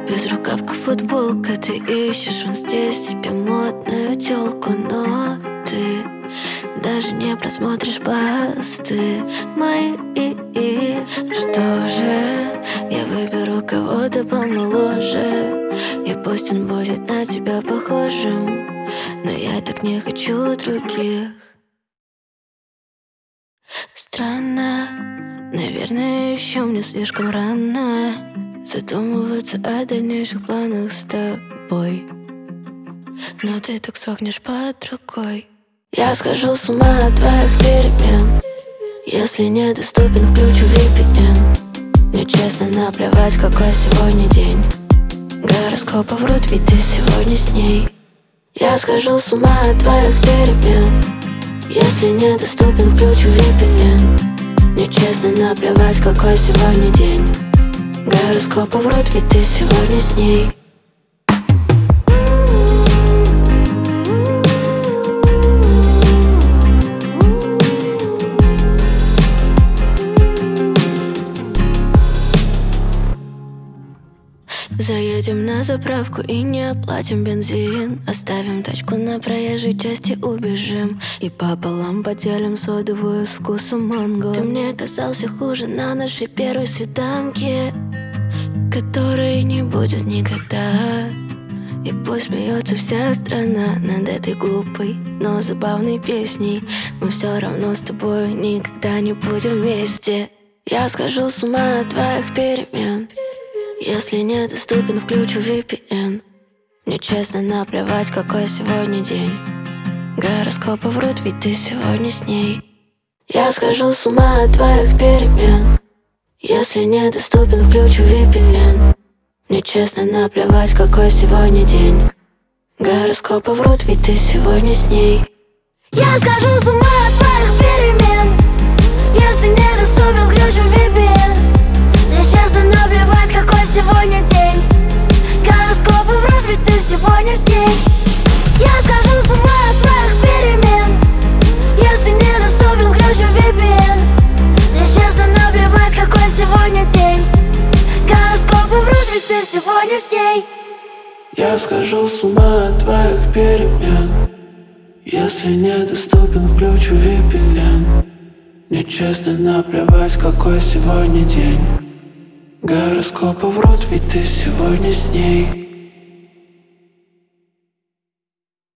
Безрукавка, футболка, ты ищешь вон здесь себе модную тёлку, но ты даже не просмотришь посты мои. Что же, я выберу кого-то помоложе, и пусть он будет на тебя похожим, но я так не хочу других. Странно, наверное, еще мне слишком рано задумываться о дальнейших планах с тобой, но ты так сохнешь под рукой. Я схожу с ума от твоих перемен. Если недоступен, включу VPN. Мне честно наплевать, какой сегодня день. Гороскопы врут, ведь ты сегодня с ней. Я схожу с ума от твоих перемен. Если недоступен, включу VPN. Мне честно наплевать, какой сегодня день. Гороскопы врут, ведь ты сегодня с ней. Заедем на заправку и не оплатим бензин. Оставим тачку на проезжей части, убежим и пополам поделим содовую с вкусом манго. Ты мне казался хуже на нашей первой свиданке, которой не будет никогда. И пусть смеется вся страна над этой глупой, но забавной песней, мы все равно с тобой никогда не будем вместе. Я схожу с ума от твоих перемен. Если недоступен, включу VPN. Мне честно наплевать, какой сегодня день. Гороскопы врут, ведь ты сегодня с ней. Я схожу с ума от твоих перемен. Если недоступен, включу VPN. Мне честно наплевать, какой сегодня день. Гороскопы врут, ведь ты сегодня с ней. Я схожу с ума от твоих перемен. Если недоступен, включу VPN. Мне честно наплевать, какой сегодня день. Гороскопы врут, ведь ты сегодня с ней. Я схожу с ума от твоих перемен. Если недоступен, включу VPN. Мне честно наплевать, какой сегодня день. Гороскопы врут, ведь ты сегодня с ней. Я схожу с ума от твоих перемен. Если недоступен, включу VPN. Мне честно наплевать, какой сегодня день. Гороскопы врут, ведь ты сегодня с ней.